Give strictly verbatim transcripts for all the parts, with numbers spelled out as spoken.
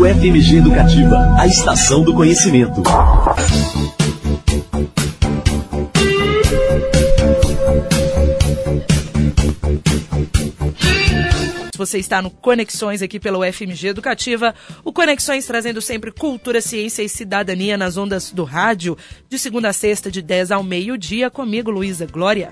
Rádio F M G Educativa, a estação do conhecimento. Você está no Conexões aqui pelo F M G Educativa, o Conexões trazendo sempre cultura, ciência e cidadania nas ondas do rádio, de segunda a sexta, de dez ao meio-dia, comigo, Luísa Glória.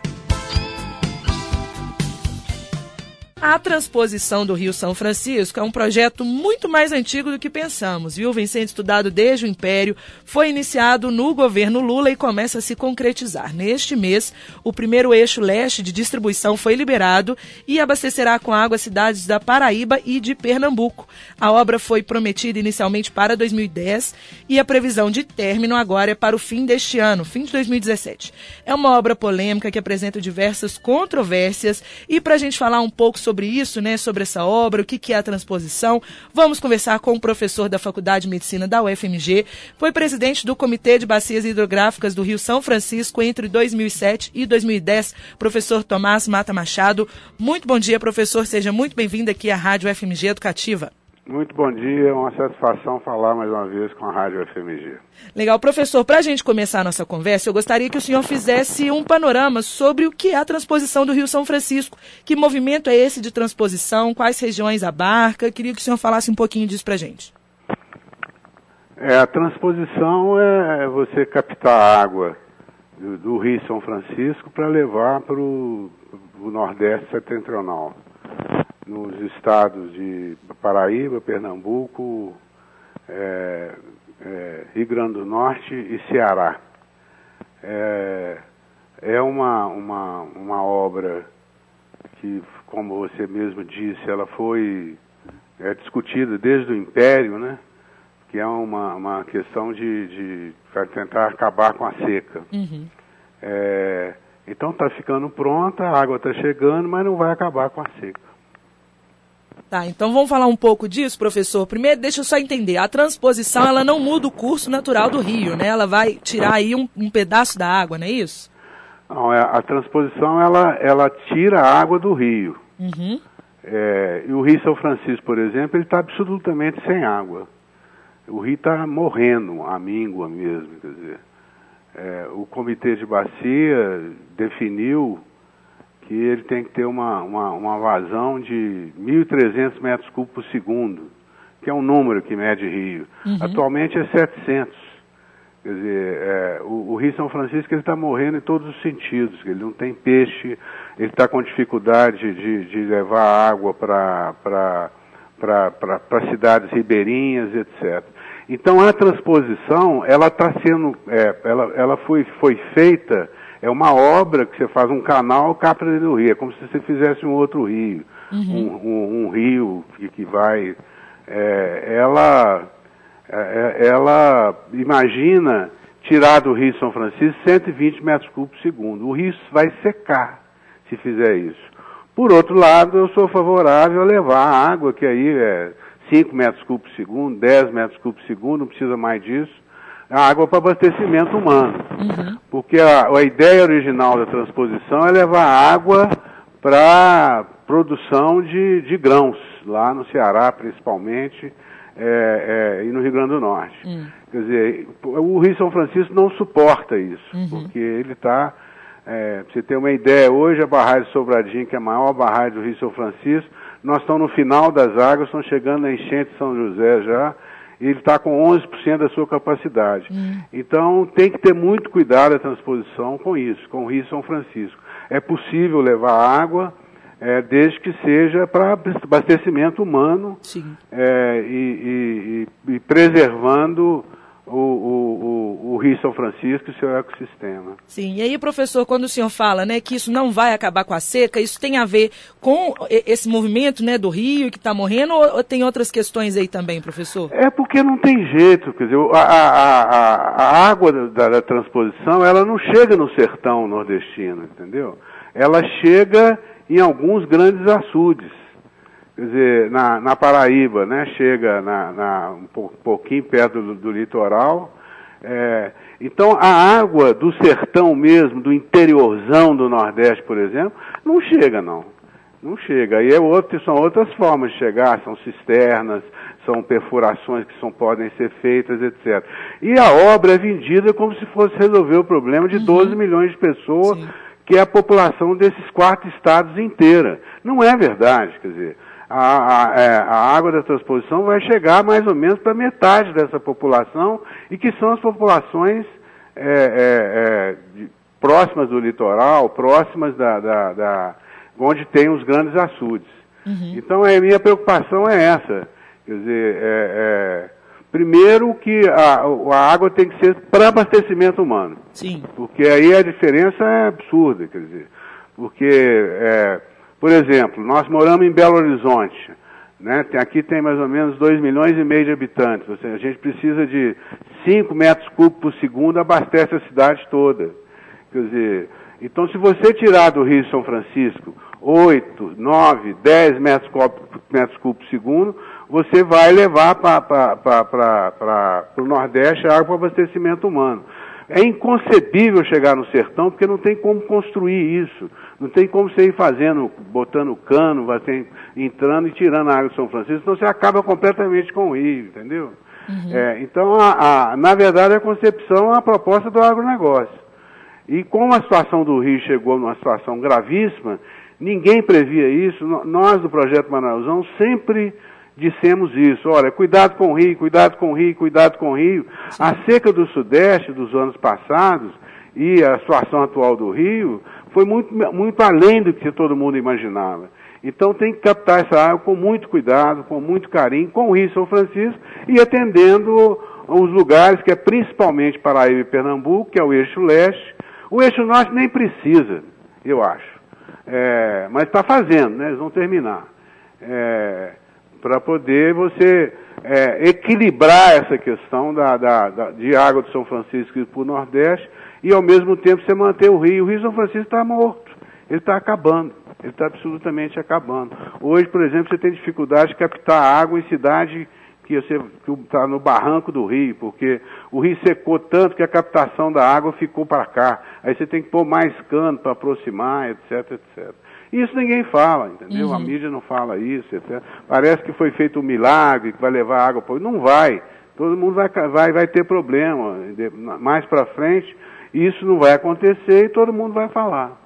A transposição do Rio São Francisco é um projeto muito mais antigo do que pensamos, viu? Vem sendo estudado desde o Império, foi iniciado no governo Lula e começa a se concretizar. Neste mês, o primeiro eixo leste de distribuição foi liberado e abastecerá com água as cidades da Paraíba e de Pernambuco. A obra foi prometida inicialmente para dois mil e dez e a previsão de término agora é para o fim deste ano, fim de dois mil e dezessete. É uma obra polêmica que apresenta diversas controvérsias e para a gente falar um pouco sobre sobre isso, né, sobre essa obra, o que, que é a transposição. Vamos conversar com o professor da Faculdade de Medicina da U F M G, foi presidente do Comitê de Bacias Hidrográficas do Rio São Francisco entre dois mil e sete e dois mil e dez, professor Tomás Mata Machado. Muito bom dia, professor, seja muito bem-vindo aqui à Rádio F M G Educativa. Muito bom dia, é uma satisfação falar mais uma vez com a Rádio F M G. Legal, professor, para a gente começar a nossa conversa, eu gostaria que o senhor fizesse um panorama sobre o que é a transposição do Rio São Francisco. Que movimento é esse de transposição? Quais regiões abarca? Queria que o senhor falasse um pouquinho disso para a gente. É, a transposição é você captar a água do, do Rio São Francisco para levar para o Nordeste setentrional. Nos estados de Paraíba, Pernambuco, é, é, Rio Grande do Norte e Ceará. É, é uma, uma, uma obra que, como você mesmo disse, ela foi é, discutida desde o Império, né? Que é uma, uma questão de, de tentar acabar com a seca. Uhum. É, então está ficando pronta, a água está chegando, mas não vai acabar com a seca. Tá, então vamos falar um pouco disso, professor. Primeiro, deixa eu só entender, a transposição, ela não muda o curso natural do rio, né? Ela vai tirar aí um, um pedaço da água, não é isso? Não, a transposição, ela, ela tira a água do rio. Uhum. É, e o Rio São Francisco, por exemplo, ele está absolutamente sem água. O rio está morrendo, a míngua mesmo, quer dizer. É, o Comitê de Bacia definiu que ele tem que ter uma, uma, uma vazão de mil e trezentos metros cúbicos por segundo, que é um número que mede rio. Uhum. Atualmente é setecentos. Quer dizer, é, o, o Rio São Francisco está morrendo em todos os sentidos. Ele não tem peixe, ele está com dificuldade de, de levar água para para cidades ribeirinhas, etcétera. Então a transposição, ela está sendo, é, ela, ela foi, foi feita. É uma obra que você faz um canal, capta dentro do rio. É como se você fizesse um outro rio. Uhum. Um, um, um rio que, que vai... É, ela, é, ela imagina tirar do Rio São Francisco cento e vinte metros cúbicos por segundo. O rio vai secar se fizer isso. Por outro lado, eu sou favorável a levar a água, que aí é cinco metros cúbicos por segundo, dez metros cúbicos por segundo, não precisa mais disso. A água para abastecimento humano. Uhum. Porque a, a ideia original da transposição é levar água para produção de, de grãos, lá no Ceará principalmente, é, é, e no Rio Grande do Norte. Uhum. Quer dizer, o Rio São Francisco não suporta isso, uhum. porque ele está, é, para você ter uma ideia, hoje a barragem de Sobradinho, que é a maior barragem do Rio São Francisco, nós estamos no final das águas, estamos chegando na enchente de São José já, e ele está com onze por cento da sua capacidade. Hum. Então, tem que ter muito cuidado a transposição com isso, com o Rio São Francisco. É possível levar água, é, desde que seja para abastecimento humano é, e, e, e preservando o, o, o, o Rio São Francisco e seu ecossistema. Sim, e aí, professor, quando o senhor fala, né, que isso não vai acabar com a seca, isso tem a ver com esse movimento, né, do rio que está morrendo, ou, ou tem outras questões aí também, professor? É porque não tem jeito, quer dizer, a, a, a, a água da, da transposição, ela não chega no sertão nordestino, entendeu? Ela chega em alguns grandes açudes. Quer dizer, na, na Paraíba, né, chega na, na, um pouquinho perto do, do litoral. É, então, a água do sertão mesmo, do interiorzão do Nordeste, por exemplo, não chega, não. Não chega. Aí é outro, são outras formas de chegar, são cisternas, são perfurações que são, podem ser feitas, etcétera. E a obra é vendida como se fosse resolver o problema de uhum. doze milhões de pessoas, Sim. que é a população desses quatro estados inteira. Não é verdade, quer dizer, a, a, é, a água da transposição vai chegar mais ou menos para metade dessa população, e que são as populações é, é, é, de, próximas do litoral, próximas da, da, da onde tem os grandes açudes. Uhum. Então, a minha preocupação é essa. Quer dizer, é, é, primeiro que a, a água tem que ser para abastecimento humano. Sim. Porque aí a diferença é absurda, quer dizer. Porque, é, por exemplo, nós moramos em Belo Horizonte, né? Tem, aqui tem mais ou menos dois milhões e meio de habitantes. Ou seja, a gente precisa de cinco metros cúbicos por segundo, abastece a cidade toda. Quer dizer, então se você tirar do Rio São Francisco oito, nove, dez metros cúbicos por segundo, você vai levar para o Nordeste a água para abastecimento humano. É inconcebível chegar no sertão, porque não tem como construir isso. Não tem como você ir fazendo, botando cano, você entrando e tirando a água de São Francisco, então você acaba completamente com o rio, entendeu? Uhum. É, então, a, a, na verdade, a concepção é uma proposta do agronegócio. E como a situação do Rio chegou numa situação gravíssima, ninguém previa isso. Nós, do Projeto Manausão, sempre dissemos isso. Olha, cuidado com o Rio, cuidado com o Rio, cuidado com o Rio. Sim. A seca do Sudeste dos anos passados e a situação atual do Rio foi muito, muito além do que todo mundo imaginava. Então tem que captar essa água com muito cuidado, com muito carinho, com o Rio São Francisco e atendendo os lugares que é principalmente Paraíba e Pernambuco, que é o eixo leste. O eixo norte nem precisa, eu acho. É, mas está fazendo, né? Eles vão terminar. É, para poder você é, equilibrar essa questão da, da, da, de água do São Francisco e para o Nordeste e, ao mesmo tempo, você manter o Rio. O Rio São Francisco está morto. Ele está acabando. Ele está absolutamente acabando. Hoje, por exemplo, você tem dificuldade de captar água em cidade que você está no barranco do rio, porque o rio secou tanto que a captação da água ficou para cá. Aí você tem que pôr mais cano para aproximar, etc, etcétera. Isso ninguém fala, entendeu? Uhum. A mídia não fala isso, etcétera. Parece que foi feito um milagre, que vai levar água para o rio. Não vai. Todo mundo vai, vai, vai ter problema. Mais para frente, isso não vai acontecer e todo mundo vai falar.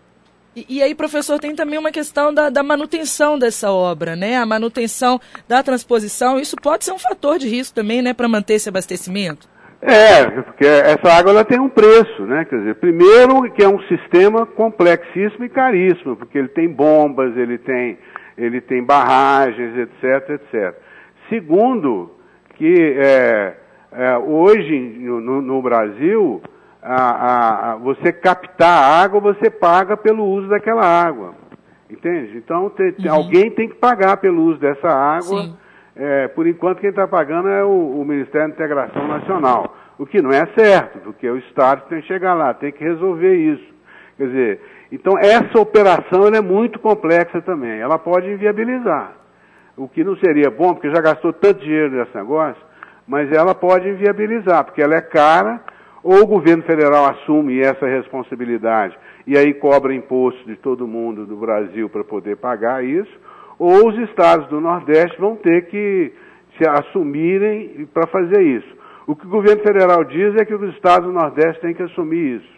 E, e aí, professor, tem também uma questão da, da manutenção dessa obra, né? A manutenção da transposição, isso pode ser um fator de risco também, né, para manter esse abastecimento? É, porque essa água ela tem um preço, né? Quer dizer, primeiro que é um sistema complexíssimo e caríssimo, porque ele tem bombas, ele tem, ele tem barragens, etc, etcétera. Segundo, que é, é, hoje no, no Brasil, A, a, a, você captar a água, você paga pelo uso daquela água, entende? Então, te, te, uhum. alguém tem que pagar pelo uso dessa água. É, por enquanto, quem está pagando é o, o Ministério da Integração Nacional, o que não é certo, porque o Estado tem que chegar lá, tem que resolver isso. Quer dizer, então, essa operação ela é muito complexa também, ela pode inviabilizar, o que não seria bom, porque já gastou tanto dinheiro nesse negócio, mas ela pode inviabilizar, porque ela é cara. Ou o governo federal assume essa responsabilidade e aí cobra imposto de todo mundo do Brasil para poder pagar isso, ou os estados do Nordeste vão ter que se assumirem para fazer isso. O que o governo federal diz é que os estados do Nordeste têm que assumir isso.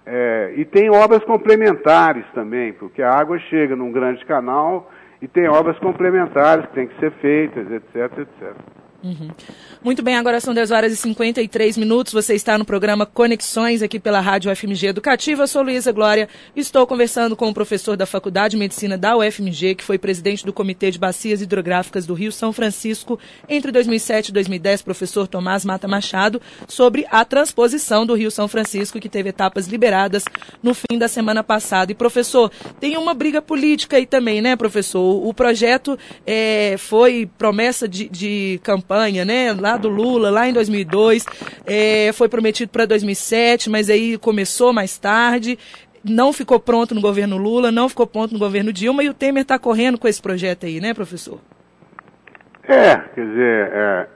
É, e tem obras complementares também, porque a água chega num grande canal e tem obras complementares que têm que ser feitas, etc, etcétera. Uhum. Muito bem, agora são dez horas e cinquenta e três minutos, você está no programa Conexões aqui pela Rádio U F M G Educativa. Eu sou Luísa Glória, estou conversando com o professor da Faculdade de Medicina da U F M G, que foi presidente do Comitê de Bacias Hidrográficas do Rio São Francisco entre dois mil e sete e dois mil e dez, professor Tomás Mata Machado, sobre a transposição do Rio São Francisco, que teve etapas liberadas no fim da semana passada. E professor, tem uma briga política aí também, né, professor? O projeto é, foi promessa de, de campanha campanha, né, lá do Lula, lá em dois mil e dois, é, foi prometido para dois mil e sete, mas aí começou mais tarde, não ficou pronto no governo Lula, não ficou pronto no governo Dilma, e o Temer está correndo com esse projeto aí, né, professor? É, quer dizer, é,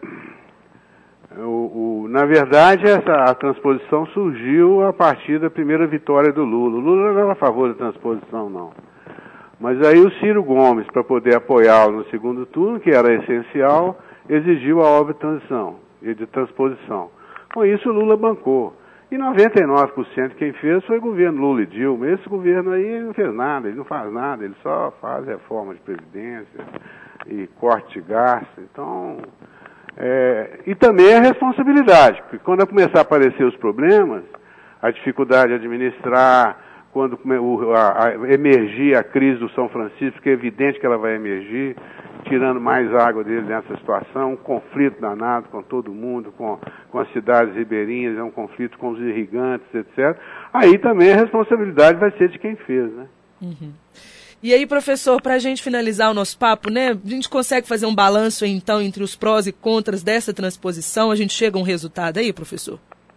o, o, na verdade, essa, a transposição surgiu a partir da primeira vitória do Lula. O Lula não era a favor da transposição, não. Mas aí o Ciro Gomes, para poder apoiá-lo no segundo turno, que era essencial, exigiu a obra de transição e de transposição. Com isso o Lula bancou. E noventa e nove por cento quem fez foi o governo Lula e Dilma. Esse governo aí não fez nada, ele não faz nada, ele só faz reforma de previdência e corte de gasto. Então, é, e também a responsabilidade, porque quando começar a aparecer os problemas, a dificuldade de administrar, quando a, a, emergir a crise do São Francisco, porque é evidente que ela vai emergir, tirando mais água dele nessa situação, um conflito danado com todo mundo, com, com as cidades ribeirinhas, é um conflito com os irrigantes, etcétera. Aí também a responsabilidade vai ser de quem fez, né? Uhum. E aí, professor, para a gente finalizar o nosso papo, né, a gente consegue fazer um balanço, então, entre os prós e contras dessa transposição? A gente chega a um resultado aí, professor?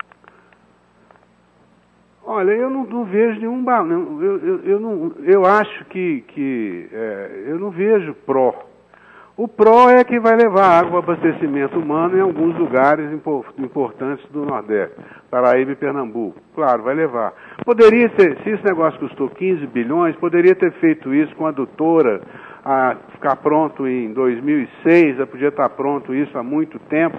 Olha, eu não, não vejo nenhum balanço. Eu, eu, eu, não, eu acho que, que é, eu não vejo pró. O pró é que vai levar água para abastecimento humano em alguns lugares importantes do Nordeste, Paraíba e Pernambuco. Claro, vai levar. Poderia ter, se esse negócio custou quinze bilhões, poderia ter feito isso com a adutora, a ficar pronto em dois mil e seis, já podia estar pronto isso há muito tempo,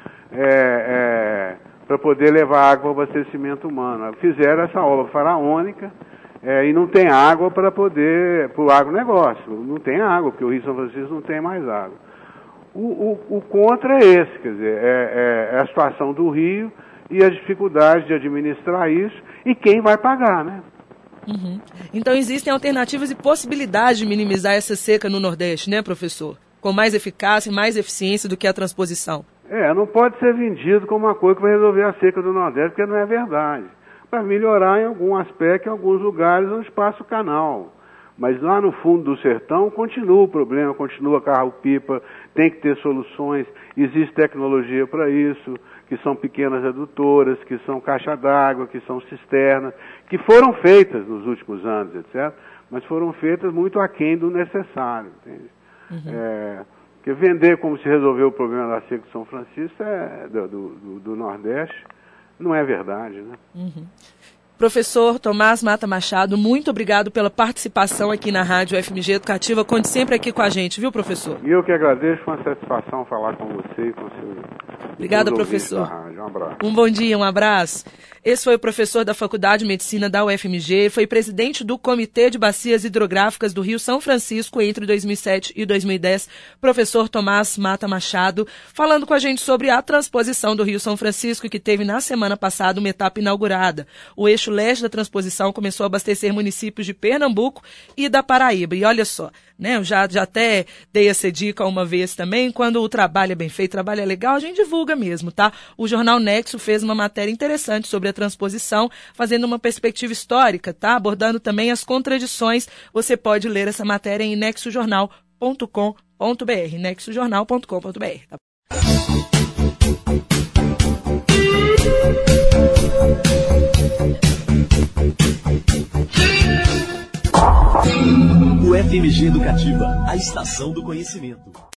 é, é, para poder levar água para abastecimento humano. Fizeram essa obra faraônica, É, e não tem água para poder, para o agronegócio, não tem água, porque o Rio São Francisco não tem mais água. O, o, o contra é esse, quer dizer, é, é a situação do Rio e a dificuldade de administrar isso, e quem vai pagar, né? Uhum. Então existem alternativas e possibilidades de minimizar essa seca no Nordeste, né, professor? Com mais eficácia e mais eficiência do que a transposição. É, não pode ser vendido como uma coisa que vai resolver a seca do Nordeste, porque não é verdade. Para melhorar em algum aspecto, em alguns lugares, onde passa o canal. Mas lá no fundo do sertão continua o problema, continua carro-pipa, tem que ter soluções, existe tecnologia para isso, que são pequenas adutoras, que são caixa d'água, que são cisternas, que foram feitas nos últimos anos, etcétera, mas foram feitas muito aquém do necessário, entende? Uhum. É, porque vender como se resolveu o problema da seca de São Francisco, é, do, do, do Nordeste, não é verdade, né? Uhum. Professor Tomás Mata Machado, muito obrigado pela participação aqui na Rádio F M G Educativa. Conte sempre aqui com a gente, viu, professor? E eu que agradeço, foi uma satisfação falar com você e com o seu... Obrigada, professor. Um abraço. Um bom dia, um abraço. Esse foi o professor da Faculdade de Medicina da U F M G, foi presidente do Comitê de Bacias Hidrográficas do Rio São Francisco entre dois mil e sete e dois mil e dez, professor Tomás Mata Machado, falando com a gente sobre a transposição do Rio São Francisco, que teve na semana passada uma etapa inaugurada. O eixo leste da transposição começou a abastecer municípios de Pernambuco e da Paraíba. E olha só, né, eu já, já até dei essa dica uma vez também, quando o trabalho é bem feito, o trabalho é legal, a gente divulga mesmo, tá? O jornal Nexo fez uma matéria interessante sobre a transposição, fazendo uma perspectiva histórica, tá? Abordando também as contradições. Você pode ler essa matéria em nexo jornal ponto com ponto b r, nexo jornal ponto com ponto b r. Tá? O F M G Educativa, a estação do conhecimento.